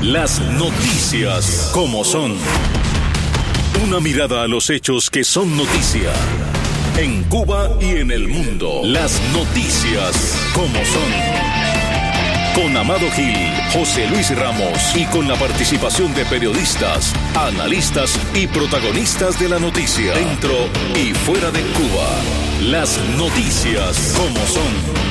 Las noticias como son. Una mirada a los hechos que son noticia. En Cuba y en el mundo. Las noticias como son. Con Amado Gil, José Luis Ramos y con la participación de periodistas, analistas y protagonistas de la noticia. Dentro y fuera de Cuba. Las noticias como son.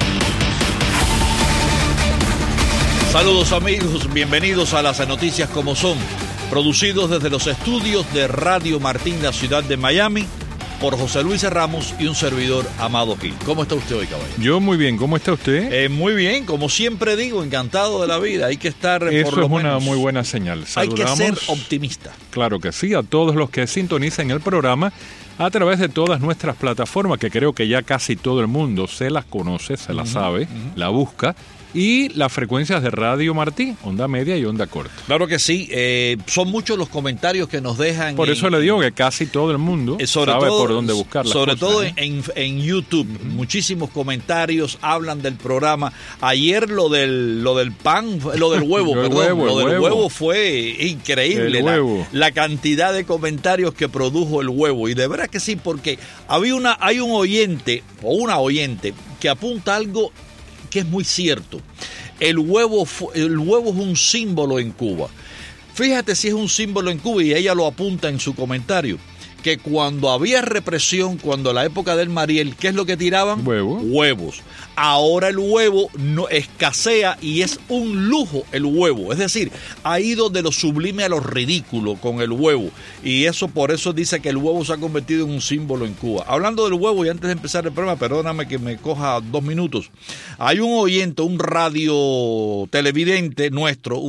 Saludos amigos, bienvenidos a las noticias como son, producidos desde los estudios de Radio Martín, la ciudad de Miami, por José Luis Ramos y un servidor, Amado Gil. ¿Cómo está usted hoy, caballero? Yo muy bien, ¿cómo está usted? Muy bien, como siempre digo, encantado de la vida, hay que estar Eso por lo es una menos, muy buena señal. Saludamos, hay que ser optimista. Claro que sí, a todos los que sintonicen el programa a través de todas nuestras plataformas, que creo que ya casi todo el mundo se las conoce, se las sabe, la busca. Y las frecuencias de Radio Martí, onda media y onda corta. Claro que sí, son muchos los comentarios que nos dejan. Por eso le digo que casi todo el mundo sabe por dónde buscar las sobre cosas. Sobre todo en YouTube, muchísimos comentarios hablan del programa. Ayer lo del pan, lo del huevo, lo del huevo fue increíble. La cantidad de comentarios que produjo el huevo. Y de verdad que sí, porque hay un oyente o una oyente que apunta algo que es muy cierto. El huevo es un símbolo en Cuba. Fíjate si es un símbolo en Cuba, y ella lo apunta en su comentario, que cuando había represión, cuando la época del Mariel, ¿qué es lo que tiraban? Huevos. Ahora el huevo no escasea y es un lujo el huevo. Es decir, ha ido de lo sublime a lo ridículo con el huevo. Y eso por eso dice que el huevo se ha convertido en un símbolo en Cuba. Hablando del huevo, y antes de empezar el programa, perdóname que me coja 2 minutos. Hay un oyente, un radio televidente nuestro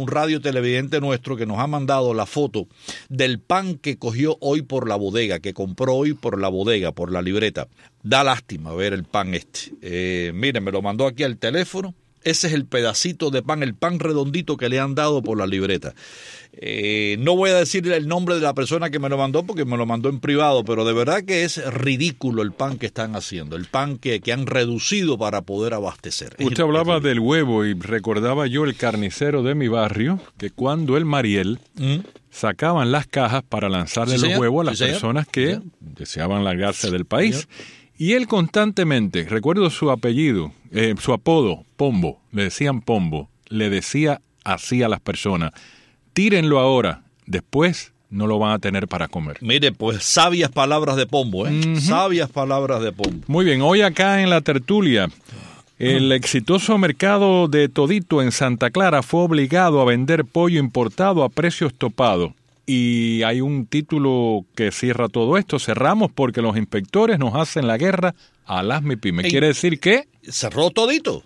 que nos ha mandado la foto del pan que cogió hoy por la bodega, que compró hoy por la bodega, por la libreta. Da lástima ver el pan este. Miren, me lo mandó aquí al teléfono. Ese es el pedacito de pan, el pan redondito que le han dado por la libreta. No voy a decir el nombre de la persona que me lo mandó porque me lo mandó en privado, pero de verdad que es ridículo el pan que están haciendo, el pan que han reducido para poder abastecer. Usted hablaba del huevo y recordaba yo el carnicero de mi barrio, que cuando el Mariel sacaban las cajas para lanzarle los huevos a las personas que deseaban largarse del país. Y él constantemente, recuerdo su apellido, su apodo, Pombo, le decían Pombo, le decía así a las personas: tírenlo ahora, después no lo van a tener para comer. Mire, pues sabias palabras de Pombo, sabias palabras de Pombo. Muy bien, hoy acá en la tertulia, el exitoso mercado de Todito en Santa Clara fue obligado a vender pollo importado a precios topados. Y hay un título que cierra todo esto: cerramos porque los inspectores nos hacen la guerra a las MIPYME. ¿Quiere decir que? Cerró todito,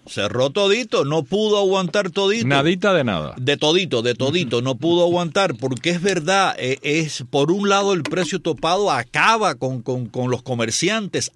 no pudo aguantar todito. Nadita de nada. De todito, no pudo aguantar, porque es verdad, es por un lado el precio topado acaba con los comerciantes,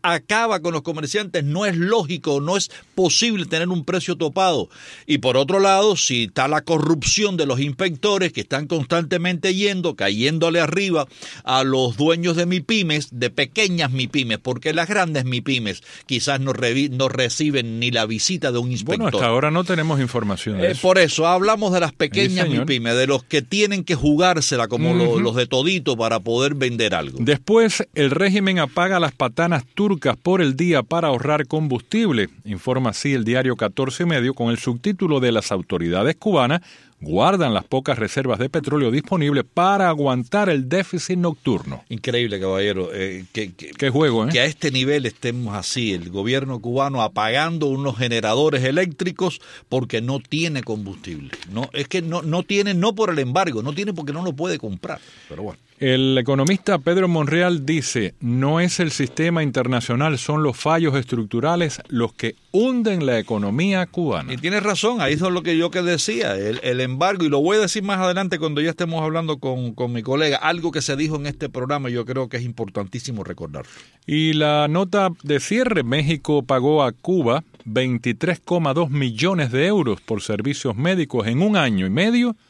no es lógico, no es posible tener un precio topado. Y por otro lado, si está la corrupción de los inspectores que están constantemente cayéndole arriba a los dueños de MIPYMES, de pequeñas MIPYMES, porque las grandes MIPYMES quizás no reciben ni la visita de un inspector. Bueno, hasta ahora no tenemos información de eso. Por eso hablamos de las pequeñas MIPYMES, de los que tienen que jugársela como los de Todito para poder vender algo. Después, el régimen apaga las patanas turcas por el día para ahorrar combustible, informa así el diario 14 y medio, con el subtítulo de: las autoridades cubanas guardan las pocas reservas de petróleo disponibles para aguantar el déficit nocturno. Increíble, caballero. Qué juego, ¿eh? Que a este nivel estemos así, el gobierno cubano apagando unos generadores eléctricos porque no tiene combustible. No, es que no tiene, no por el embargo, no tiene porque no lo puede comprar. Pero bueno. El economista Pedro Monreal dice: no es el sistema internacional, son los fallos estructurales los que hunden la economía cubana. Y tienes razón, ahí es lo que yo decía, el embargo, y lo voy a decir más adelante cuando ya estemos hablando con mi colega, algo que se dijo en este programa y yo creo que es importantísimo recordar. Y la nota de cierre: México pagó a Cuba 23,2 millones de euros por servicios médicos en 1 año y medio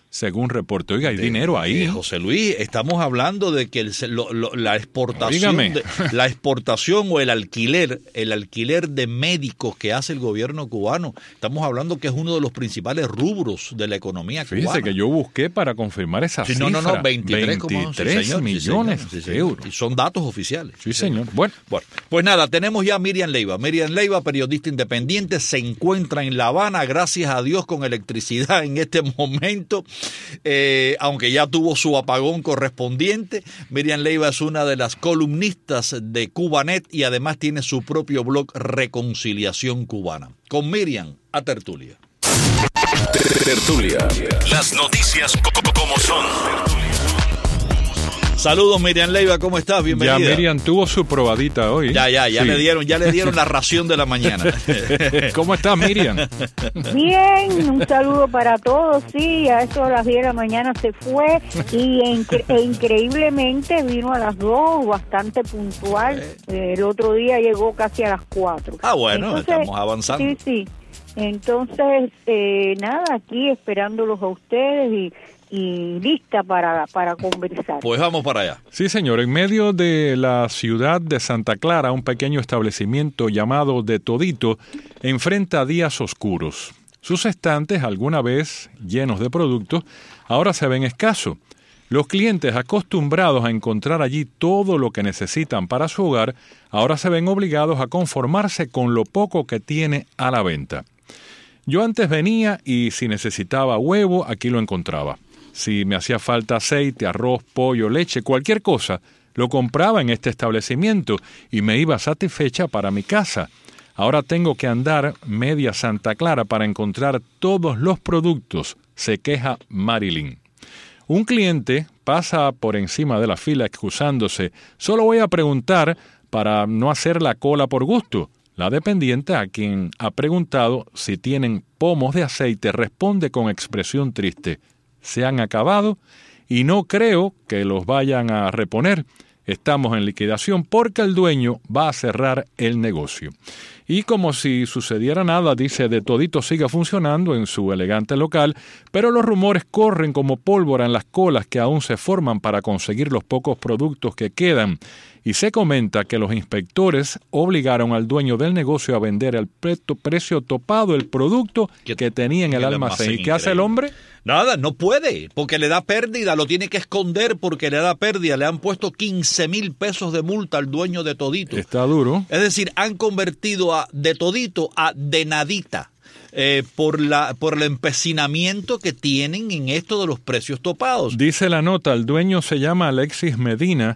según reporte. Oiga, hay dinero ahí. José Luis, estamos hablando de que la exportación o el alquiler de médicos que hace el gobierno cubano, estamos hablando que es uno de los principales rubros de la economía cubana. Fíjese que yo busqué para confirmar esa cifra. No, 23 millones de euros. Y son datos oficiales. Sí, señor. Bueno, pues nada, tenemos ya a Miriam Leiva. Miriam Leiva, periodista independiente, se encuentra en La Habana, gracias a Dios, con electricidad en este momento. Aunque ya tuvo su apagón correspondiente. Miriam Leiva es una de las columnistas de Cubanet y además tiene su propio blog Reconciliación Cubana. Con Miriam, a tertulia. Tertulia. Las noticias como son. Saludos, Miriam Leiva, ¿cómo estás? Bienvenida. Ya Miriam tuvo su probadita hoy. Ya sí. le dieron la ración de la mañana. ¿Cómo estás, Miriam? Bien, un saludo para todos. Sí, a eso a las 10 de la mañana se fue y increíblemente vino a las 2, bastante puntual. El otro día llegó casi a las 4. Bueno, entonces, estamos avanzando. Sí. Entonces, nada, aquí esperándolos a ustedes y lista para conversar. Pues vamos para allá. Sí, señor. En medio de la ciudad de Santa Clara, un pequeño establecimiento llamado De Todito enfrenta días oscuros. Sus estantes, alguna vez llenos de productos, ahora se ven escasos. Los clientes acostumbrados a encontrar allí todo lo que necesitan para su hogar, ahora se ven obligados a conformarse con lo poco que tiene a la venta. Yo antes venía y si necesitaba huevo, aquí lo encontraba. Si me hacía falta aceite, arroz, pollo, leche, cualquier cosa, lo compraba en este establecimiento y me iba satisfecha para mi casa. Ahora tengo que andar media Santa Clara para encontrar todos los productos, se queja Marilyn. Un cliente pasa por encima de la fila excusándose. Solo voy a preguntar para no hacer la cola por gusto. La dependiente, a quien ha preguntado si tienen pomos de aceite, responde con expresión triste. Se han acabado y no creo que los vayan a reponer. Estamos en liquidación porque el dueño va a cerrar el negocio. Y como si sucediera nada, dice, De Todito sigue funcionando en su elegante local, pero los rumores corren como pólvora en las colas que aún se forman para conseguir los pocos productos que quedan. Y se comenta que los inspectores obligaron al dueño del negocio a vender al precio topado el producto que tenía en el almacén. ¿Y qué hace el hombre? Nada, no puede, porque le da pérdida, lo tiene que esconder porque le da pérdida. Le han puesto 15,000 pesos de multa al dueño de Todito. Está duro. Es decir, han convertido de Todito a de nadita. Por el empecinamiento que tienen en esto de los precios topados. Dice la nota, el dueño se llama Alexis Medina.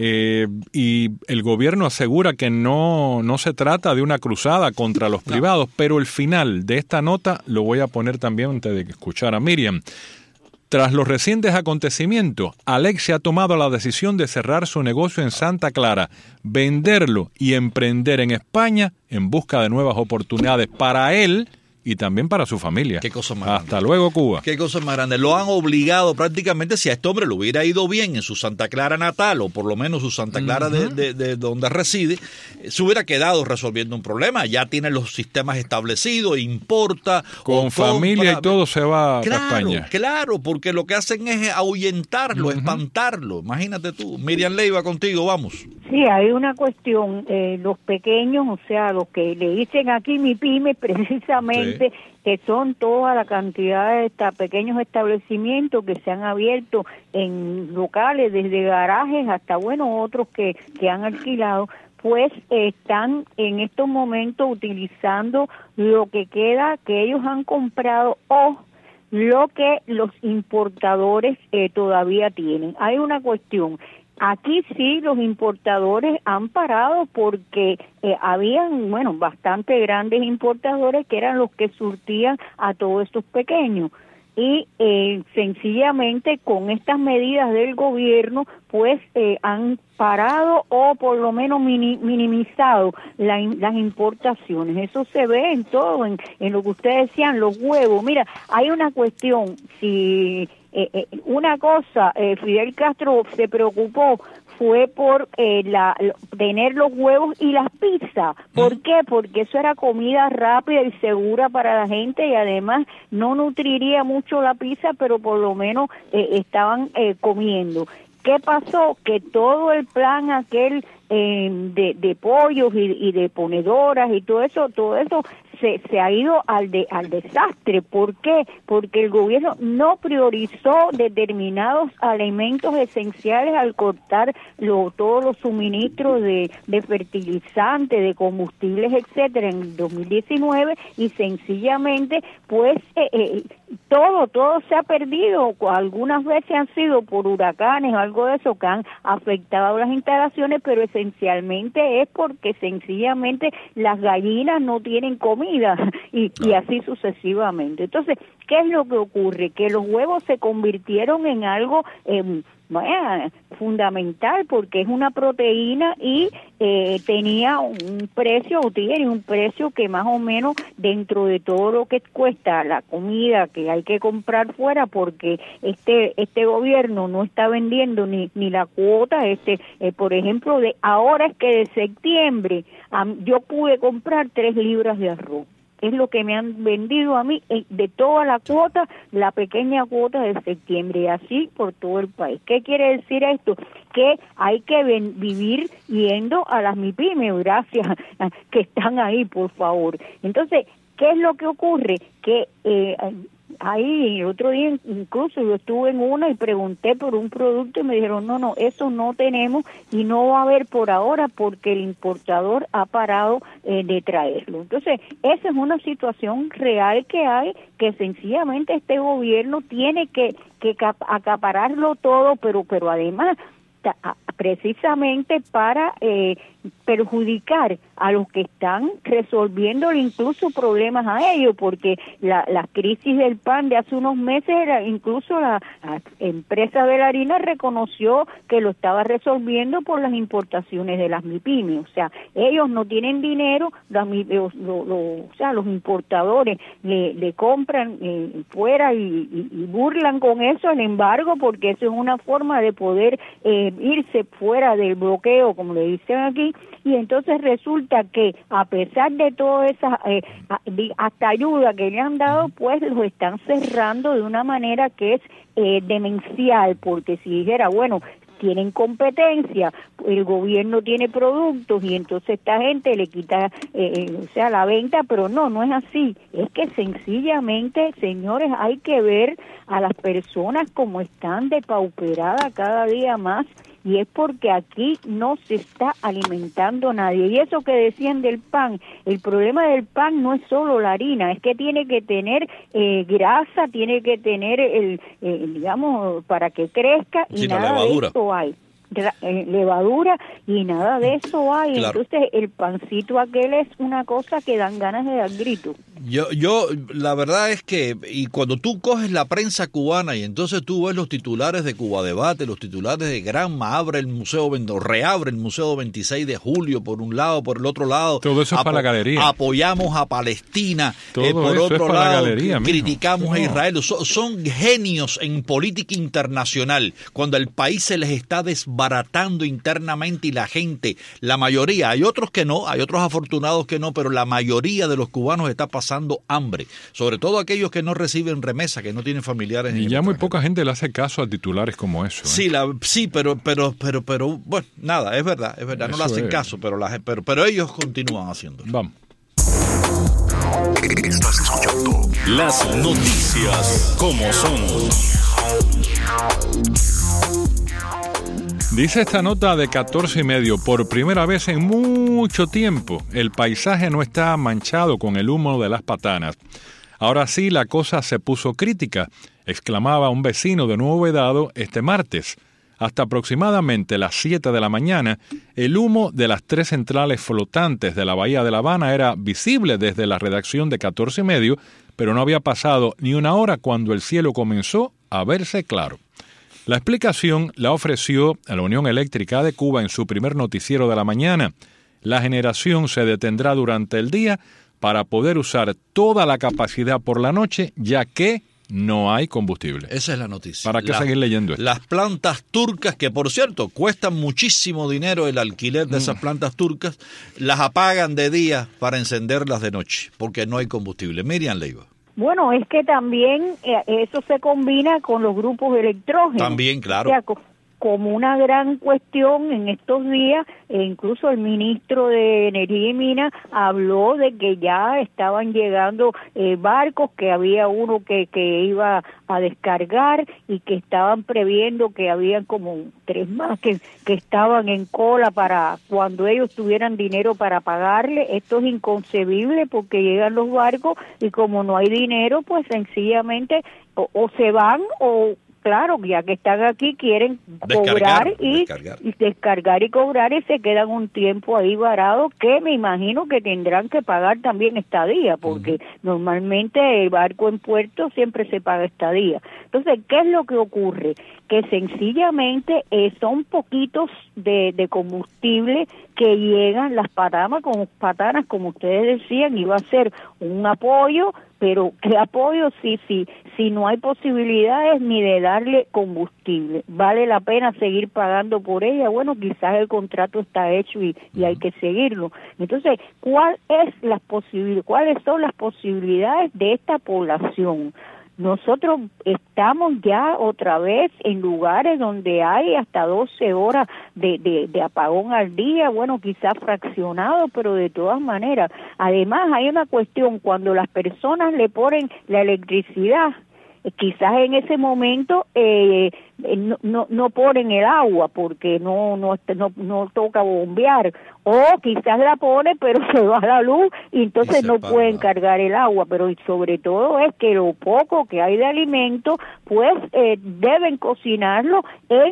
Y el gobierno asegura que no se trata de una cruzada contra los privados, pero el final de esta nota lo voy a poner también antes de escuchar a Miriam. Tras los recientes acontecimientos, Alexis ha tomado la decisión de cerrar su negocio en Santa Clara, venderlo y emprender en España en busca de nuevas oportunidades para él y también para su familia. Qué cosa más Hasta luego, Cuba. Qué cosa más grande. Lo han obligado prácticamente, si a este hombre le hubiera ido bien en su Santa Clara natal, o por lo menos su Santa Clara de donde reside, se hubiera quedado resolviendo un problema. Ya tiene los sistemas establecidos, importa. Con familia y todo se va a España. Claro, porque lo que hacen es ahuyentarlo, espantarlo. Imagínate tú. Miriam Leiva, contigo, vamos. Sí, hay una cuestión. Los pequeños, o sea, los que le dicen aquí mi pyme, precisamente, que son toda la cantidad de pequeños establecimientos que se han abierto en locales, desde garajes hasta, otros que han alquilado, pues están en estos momentos utilizando lo que queda que ellos han comprado o lo que los importadores todavía tienen. Hay una cuestión. Aquí sí los importadores han parado porque habían, bastante grandes importadores que eran los que surtían a todos estos pequeños. Y sencillamente con estas medidas del gobierno, pues han parado o por lo menos minimizado las importaciones. Eso se ve en todo, en lo que ustedes decían, los huevos. Mira, hay una cuestión, si una cosa, Fidel Castro se preocupó fue por tener los huevos y las pizzas. ¿Por qué? Porque eso era comida rápida y segura para la gente, y además no nutriría mucho la pizza, pero por lo menos estaban comiendo. ¿Qué pasó? Que todo el plan aquel de pollos y de ponedoras y todo eso se ha ido al desastre. ¿Por qué? Porque el gobierno no priorizó determinados alimentos esenciales al cortar todos los suministros de fertilizantes, de combustibles, etcétera, en 2019, y sencillamente pues todo se ha perdido. Algunas veces han sido por huracanes o algo de eso que han afectado las instalaciones, pero esencialmente es porque sencillamente las gallinas no tienen comida y así sucesivamente. Entonces, ¿qué es lo que ocurre? Que los huevos se convirtieron en algo fundamental, porque es una proteína y tenía un precio, o tiene un precio que más o menos dentro de todo lo que cuesta la comida que hay que comprar fuera, porque este gobierno no está vendiendo ni la cuota, por ejemplo, ahora es que de septiembre yo pude comprar 3 libras de arroz. Es lo que me han vendido a mí de toda la cuota, la pequeña cuota de septiembre, y así por todo el país. ¿Qué quiere decir esto? Que hay que vivir yendo a las MIPYME, gracias, que están ahí, por favor. Entonces, ¿qué es lo que ocurre? Que ahí el otro día incluso yo estuve en una y pregunté por un producto y me dijeron no, eso no tenemos y no va a haber por ahora porque el importador ha parado de traerlo. Entonces, esa es una situación real que hay, que sencillamente este gobierno tiene que acapararlo todo, pero además precisamente para perjudicar a los que están resolviendo incluso problemas a ellos, porque la crisis del pan de hace unos meses era, incluso la empresa de la harina reconoció que lo estaba resolviendo por las importaciones de las MIPYME. O sea, ellos no tienen dinero, los importadores le compran fuera y burlan con eso el embargo, porque eso es una forma de poder irse fuera del bloqueo, como le dicen aquí, y entonces resulta que a pesar de toda esa hasta ayuda que le han dado, pues los están cerrando de una manera que es demencial, porque si dijera, bueno, tienen competencia, el gobierno tiene productos y entonces esta gente le quita la venta, pero no es así. Es que sencillamente, señores, hay que ver a las personas como están depauperadas cada día más, y es porque aquí no se está alimentando nadie. Y eso que decían del pan, el problema del pan no es solo la harina, es que tiene que tener grasa, tiene que tener digamos, para que crezca, y nada de esto hay. Levadura y nada de eso hay. Claro. Entonces el pancito aquel es una cosa que dan ganas de dar gritos. Yo la verdad es que, y cuando tú coges la prensa cubana y entonces tú ves los titulares de Cuba Debate, los titulares de Granma, reabre el Museo 26 de Julio por un lado, por el otro lado, todo eso es para la galería. Apoyamos a Palestina, por eso otro es para lado la galería, criticamos a Israel. Son genios en política internacional, cuando el país se les está desbaratando internamente y la gente, la mayoría, hay otros que no, hay otros afortunados que no, pero la mayoría de los cubanos está pasando hambre, sobre todo aquellos que no reciben remesa, que no tienen familiares. Y ya muy poca gente le hace caso a titulares como eso. Sí, pero bueno, nada, es verdad, no le hacen caso, pero ellos continúan haciendo. Vamos. Estás escuchando las noticias como son. Dice esta nota de 14:30, por primera vez en mucho tiempo, el paisaje no está manchado con el humo de las patanas. Ahora sí, la cosa se puso crítica, exclamaba un vecino de Nuevo Vedado este martes. Hasta aproximadamente las 7 de la mañana, el humo de las 3 centrales flotantes de la Bahía de La Habana era visible desde la redacción de 14:30, pero no había pasado ni una hora cuando el cielo comenzó a verse claro. La explicación la ofreció a la Unión Eléctrica de Cuba en su primer noticiero de la mañana. La generación se detendrá durante el día para poder usar toda la capacidad por la noche, ya que no hay combustible. Esa es la noticia. ¿Para qué seguir leyendo esto? Las plantas turcas, que por cierto, cuestan muchísimo dinero el alquiler de esas plantas turcas, las apagan de día para encenderlas de noche, porque no hay combustible. Miriam Leiva. Bueno, es que también eso se combina con los grupos electrógenos. También, claro. O sea, como una gran cuestión en estos días, e incluso el ministro de Energía y Minas habló de que ya estaban llegando barcos, que había uno que iba a descargar y que estaban previendo que habían como 3 más que estaban en cola para cuando ellos tuvieran dinero para pagarle. Esto es inconcebible porque llegan los barcos y como no hay dinero, pues sencillamente o se van o... Claro, ya que están aquí quieren cobrar y descargar y cobrar y se quedan un tiempo ahí varados que me imagino que tendrán que pagar también estadía porque normalmente el barco en puerto siempre se paga estadía. Entonces, ¿qué es lo que ocurre? Que sencillamente son poquitos de combustible que llegan, las patanas como ustedes decían, iba a ser un apoyo, pero ¿qué apoyo si no hay posibilidades ni de darle combustible? ¿Vale la pena seguir pagando por ella? Bueno, quizás el contrato está hecho y hay que seguirlo. Entonces, ¿cuáles son las posibilidades de esta población? Nosotros estamos ya otra vez en lugares donde hay hasta 12 horas de apagón al día, bueno, quizás fraccionado, pero de todas maneras. Además, hay una cuestión, cuando las personas le ponen la electricidad, quizás en ese momento no ponen el agua porque no toca bombear, o quizás la pone pero se va la luz y entonces no pueden cargar el agua, pero sobre todo es que lo poco que hay de alimento pues deben cocinarlo en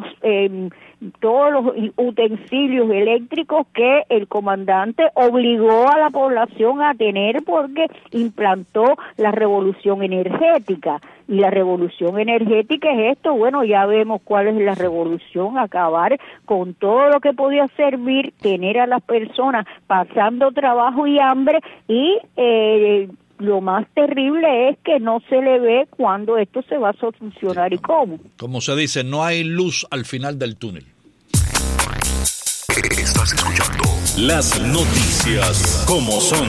todos los utensilios eléctricos que el comandante obligó a la población a tener porque implantó la revolución energética. Y la revolución energética es esto, bueno, ya vemos cuál es la revolución, acabar con todo lo que podía servir, tener a las personas pasando trabajo y hambre y lo más terrible es que no se le ve cuándo esto se va a solucionar y cómo. Como se dice, no hay luz al final del túnel. Estás escuchando las noticias como son.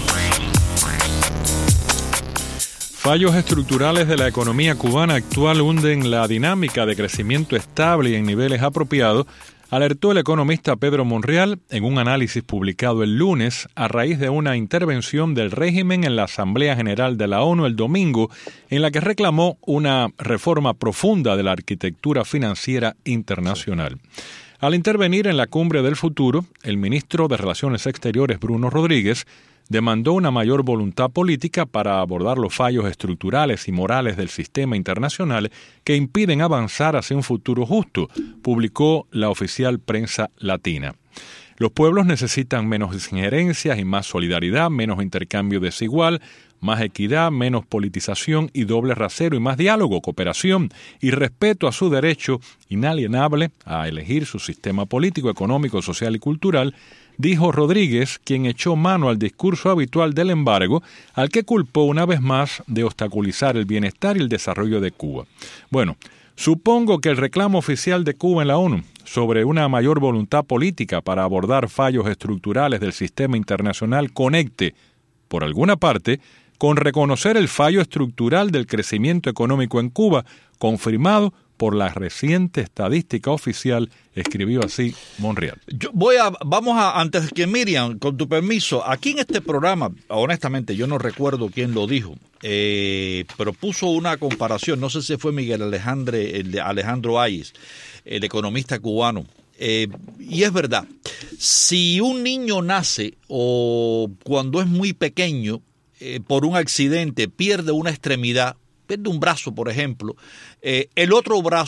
Fallos estructurales de la economía cubana actual hunden la dinámica de crecimiento estable y en niveles apropiados, alertó el economista Pedro Monreal en un análisis publicado el lunes a raíz de una intervención del régimen en la Asamblea General de la ONU el domingo, en la que reclamó una reforma profunda de la arquitectura financiera internacional. Al intervenir en la Cumbre del Futuro, el ministro de Relaciones Exteriores, Bruno Rodríguez, demandó una mayor voluntad política para abordar los fallos estructurales y morales del sistema internacional que impiden avanzar hacia un futuro justo, publicó la oficial prensa latina. Los pueblos necesitan menos injerencias y más solidaridad, menos intercambio desigual, más equidad, menos politización y doble rasero y más diálogo, cooperación y respeto a su derecho inalienable a elegir su sistema político, económico, social y cultural, dijo Rodríguez, quien echó mano al discurso habitual del embargo, al que culpó una vez más de obstaculizar el bienestar y el desarrollo de Cuba. Bueno, supongo que el reclamo oficial de Cuba en la ONU sobre una mayor voluntad política para abordar fallos estructurales del sistema internacional conecte, por alguna parte, con reconocer el fallo estructural del crecimiento económico en Cuba, confirmado por la reciente estadística oficial, escribió así Monreal. Antes que Miriam, con tu permiso, aquí en este programa, honestamente, yo no recuerdo quién lo dijo, pero puso una comparación, no sé si fue Miguel Alejandro Ayes, el economista cubano, y es verdad, si un niño nace o cuando es muy pequeño, por un accidente pierde una extremidad, pierde un brazo, por ejemplo, el otro brazo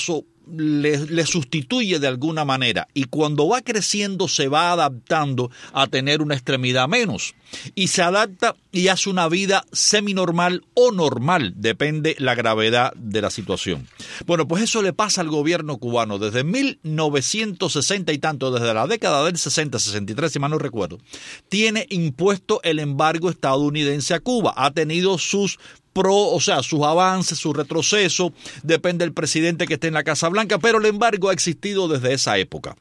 le sustituye de alguna manera, y cuando va creciendo se va adaptando a tener una extremidad menos, y se adapta y hace una vida seminormal o normal, depende la gravedad de la situación. Bueno, pues eso le pasa al gobierno cubano desde 1960 y tanto, desde la década del 60, 63, si mal no recuerdo, tiene impuesto el embargo estadounidense a Cuba, ha tenido sus sus avances, su retroceso, depende del presidente que esté en la Casa Blanca, pero el embargo ha existido desde esa época.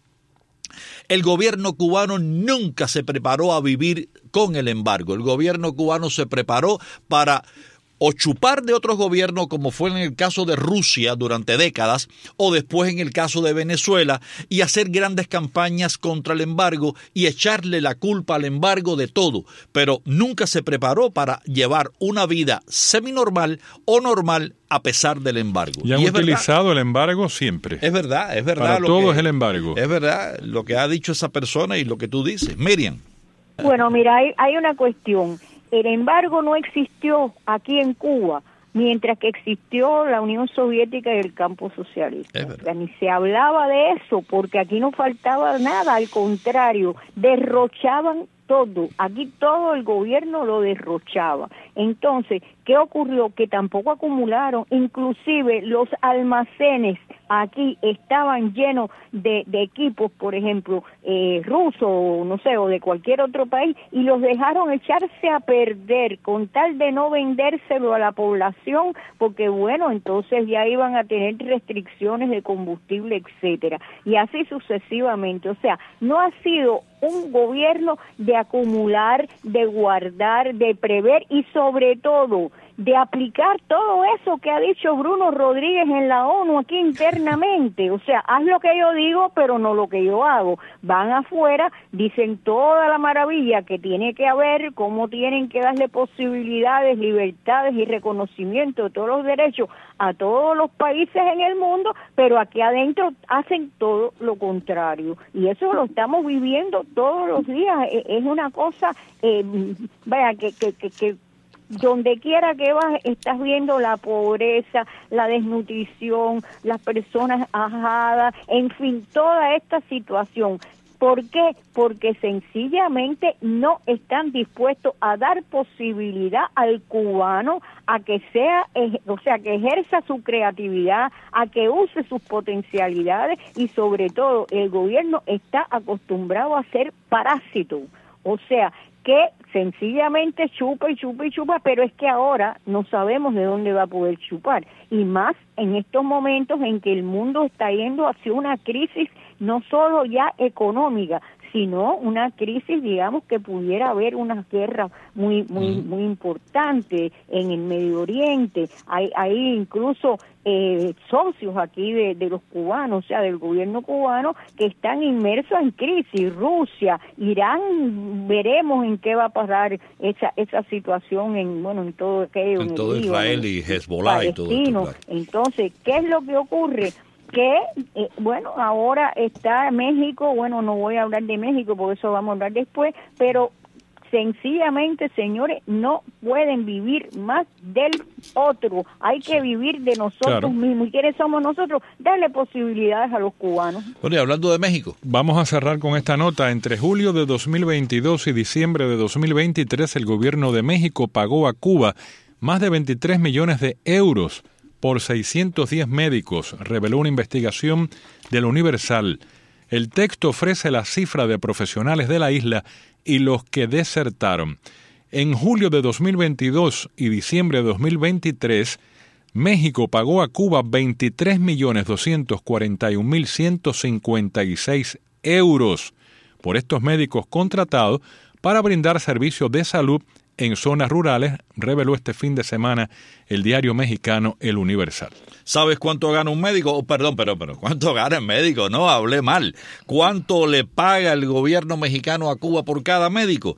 El gobierno cubano nunca se preparó a vivir con el embargo. El gobierno cubano se preparó para o chupar de otros gobiernos, como fue en el caso de Rusia durante décadas, o después en el caso de Venezuela, y hacer grandes campañas contra el embargo y echarle la culpa al embargo de todo, pero nunca se preparó para llevar una vida seminormal o normal a pesar del embargo. Y han utilizado el embargo siempre. Es verdad. Para todo es el embargo. Es verdad lo que ha dicho esa persona y lo que tú dices. Miriam. Bueno, mira, hay una cuestión. El embargo no existió aquí en Cuba mientras que existió la Unión Soviética y el campo socialista. O sea, ni se hablaba de eso, porque aquí no faltaba nada, al contrario, derrochaban todo. Aquí todo el gobierno lo derrochaba. Entonces, ¿qué ocurrió? Que tampoco acumularon, inclusive los almacenes aquí estaban llenos de equipos, por ejemplo, rusos, no sé, o de cualquier otro país, y los dejaron echarse a perder con tal de no vendérselo a la población, porque bueno, entonces ya iban a tener restricciones de combustible, etcétera, y así sucesivamente. O sea, no ha sido un gobierno de acumular, de guardar, de prever y sobre todo de aplicar todo eso que ha dicho Bruno Rodríguez en la ONU aquí internamente. O sea, haz lo que yo digo, pero no lo que yo hago. Van afuera, dicen toda la maravilla que tiene que haber, cómo tienen que darle posibilidades, libertades y reconocimiento de todos los derechos a todos los países en el mundo, pero aquí adentro hacen todo lo contrario. Y eso lo estamos viviendo todos los días. Es una cosa, vaya, que donde quiera que vas estás viendo la pobreza, la desnutrición, las personas ajadas, en fin, toda esta situación. ¿Por qué? Porque sencillamente no están dispuestos a dar posibilidad al cubano a que sea, o sea, que ejerza su creatividad, a que use sus potencialidades, y sobre todo el gobierno está acostumbrado a ser parásito, o sea, que sencillamente chupa y chupa y chupa, pero es que ahora no sabemos de dónde va a poder chupar, y más en estos momentos en que el mundo está yendo hacia una crisis no solo ya económica, sino una crisis, digamos, que pudiera haber una guerra muy importante en el Medio Oriente. Hay incluso socios aquí de los cubanos, o sea, del gobierno cubano, que están inmersos en crisis. Rusia, Irán, veremos en qué va a parar esa situación en todo aquello. En todo Israel y Hezbollah y todo esto. Claro. Entonces, ¿qué es lo que ocurre? Que, ahora está México, no voy a hablar de México porque eso vamos a hablar después, pero sencillamente, señores, no pueden vivir más del otro, hay que vivir de nosotros mismos. ¿Y quiénes somos nosotros? Darle posibilidades a los cubanos. Bueno, y hablando de México, vamos a cerrar con esta nota. Entre julio de 2022 y diciembre de 2023, el gobierno de México pagó a Cuba más de 23 millones de euros por 610 médicos, reveló una investigación del Universal. El texto ofrece la cifra de profesionales de la isla y los que desertaron. En julio de 2022 y diciembre de 2023, México pagó a Cuba 23.241.156 euros por estos médicos contratados para brindar servicios de salud en zonas rurales, reveló este fin de semana el diario mexicano El Universal. ¿Sabes cuánto gana un médico? Pero ¿cuánto gana el médico? No, hablé mal. ¿Cuánto le paga el gobierno mexicano a Cuba por cada médico?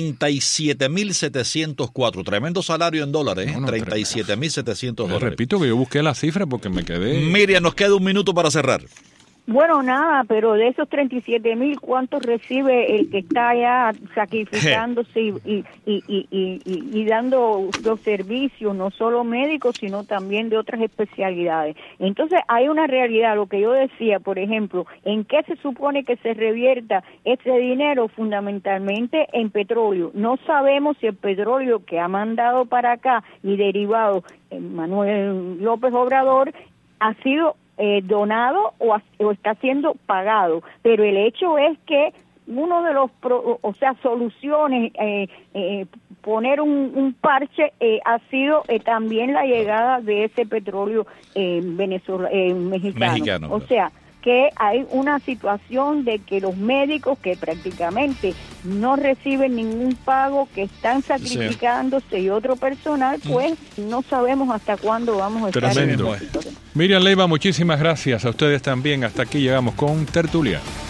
37.704. Tremendo salario en dólares, ¿eh? 37.700 dólares. Repito que yo busqué la cifra porque me quedé... Miriam, nos queda un minuto para cerrar. Bueno, nada, pero de esos 37,000, ¿cuántos recibe el que está allá sacrificándose y dando los servicios, no solo médicos, sino también de otras especialidades? Entonces, hay una realidad, lo que yo decía, por ejemplo, ¿en qué se supone que se revierta ese dinero? Fundamentalmente en petróleo. No sabemos si el petróleo que ha mandado para acá y derivado Manuel López Obrador ha sido donado o está siendo pagado, pero el hecho es que uno de los soluciones, poner un parche, ha sido también la llegada de ese petróleo mexicano. O sea, que hay una situación de que los médicos que prácticamente no reciben ningún pago, que están sacrificándose, y otro personal, pues no sabemos hasta cuándo vamos a estar en esta situación. Miriam Leiva, muchísimas gracias a ustedes también. Hasta aquí llegamos con Tertulia.